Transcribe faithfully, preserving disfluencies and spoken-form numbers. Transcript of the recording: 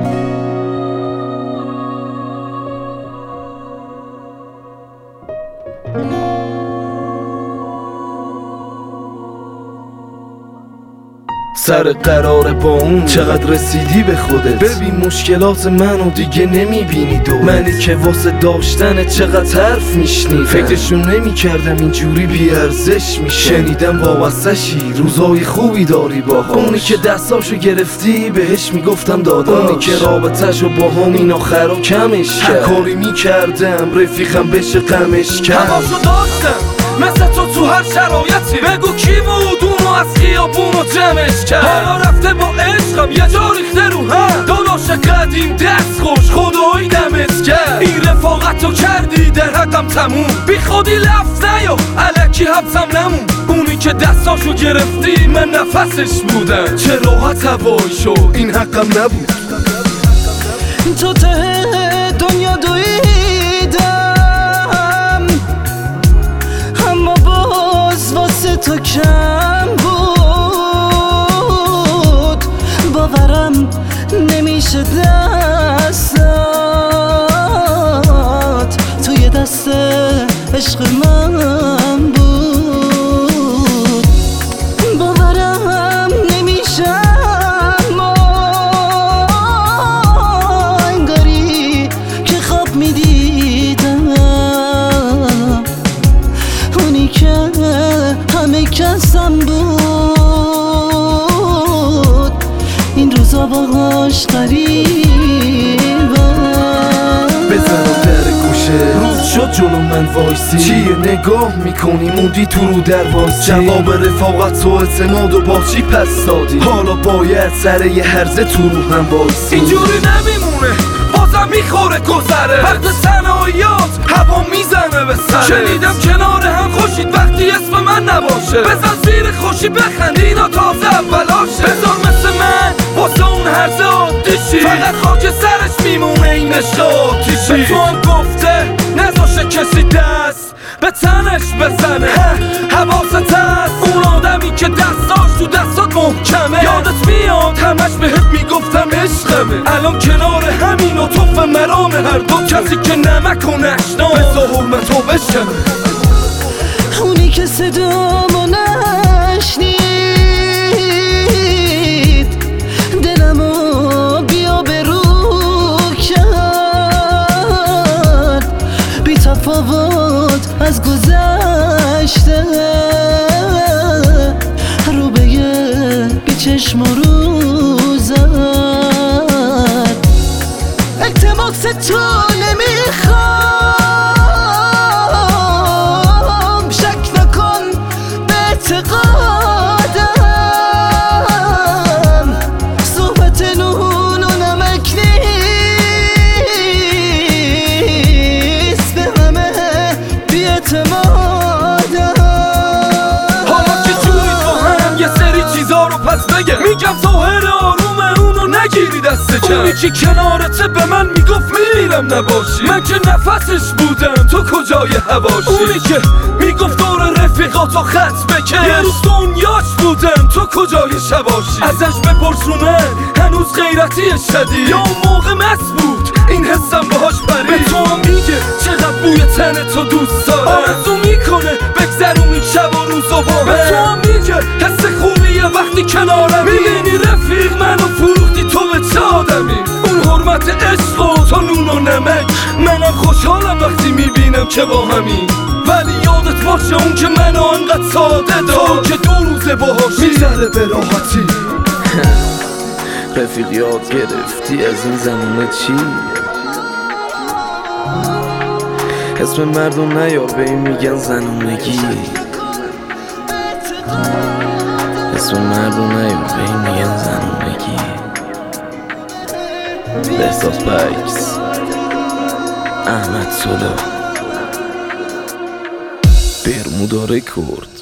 سر قرار با اون چقدر رسیدی به خودت؟ ببین مشکلات منو دیگه نمیبینی دو منی که واسه داشتن چقدر حرف میشنیدم فکرشون نمیکردم اینجوری بیارزش میشه شنیدم وابستشی روزای خوبی داری با اونی که دستاشو گرفتی بهش میگفتم داداش اونی که رابطهشو با همین آخرا کمش کرد هر کاری میکردم رفیقم بشه غمش کرد هماشو داشتم مثل تو تو هر شرایطی بگو کی بود اونو از خیابونو جمعش کرد حالا رفته با عشقم یه جا ریخته رو هم داداش قدیم دست خوش خدایی دمت کرد این رفاقتو کردی در حقم تموم بی خودی لفظ نیا الکی حبسم نمون اونی که دستاشو گرفتی من نفسش بودم چه راحت هوایی شد این حقم نبود تو ته دنیا دویدم اما باز واسه تو کم بود باورم نمیشه دستات توی دست عشق من بود باورم نمیشه اما انگاری که خواب میدیدم اونی که همه کسم بود این روزا باهاش قریبم بزن در گوشه روز شد جلو من وایسی چیه نگاه میکنی موندی تو رو در وایسی جواب رفاقت و اعتماد و با چی پس دادی حالا باید سر یه هرزه تو رو هم وایسی اینجوری نمیمونه بازم میخوره گذره وقت صنایات هوا میزنه به سره شنیدم کنار هم خوشید وقتی اسم من نباشه بزن زیر خوشی بخند اینا تازه اولاشه بذار مثل من واسه اون هرزه آتیشی فقط خاک سرش میمونه این عشق آتیشی به تو هم گفته نذاشه کسی دست به تنش بزنه حواست هست اون آدمی که دستاش تو دستات محکمه یادت میاد همش بهت میگفتم عشقمه الان کنار همین و توف مرام هر دو کسی که نمک و نشنا بزا حرمتو بشکنه اونی که صدامو نشنید دلمو بیا به رو کرد بی تفاوت از گذشته رو به یه چشم رو زد التماس تو نمیخوام شک نکن به اعتقادم صحبت نون و نمک نیست به همه بی اعتمادم حالا که جوری تو هم یه سری چیزا رو پس بگه میگم ظاهر آرومه اونو نگیری دست کم اونی که کنارته به من میگفت میرم نباشی من که نفسش بودم تو کجای هواشی اونی که میگفت دور رفیقاتو خط بکش یه روز دنیاش بودم تو کجای شباشی ازش بپرس رو من هنوز غیرتی شدید یا اون موقع مست بود این حسم باهاش برید به تو هم میگه چقدر بوی تن تو دوست داره آرزو میکنه بگذرونی شب و روز و با به تو هم میگه حس خوبیه وقتی کنارم میبینی رفیق منو فروختی تو به چه آدمی اون حرمت عشق و تو نون و نمک منم خوشحالم وقتی میبینم که با همین ولی یادت باشه اون که منو انقدر ساده دار که دو روزه باهاش میذاره به راحتی رفیق یاد گرفتی از این زمونه چی؟ اسم مردم نیار به این میگن زنونگی اسم مردم نیار به این میگن زنونگی بهزاد بکس احمد سولا برمودا رکورد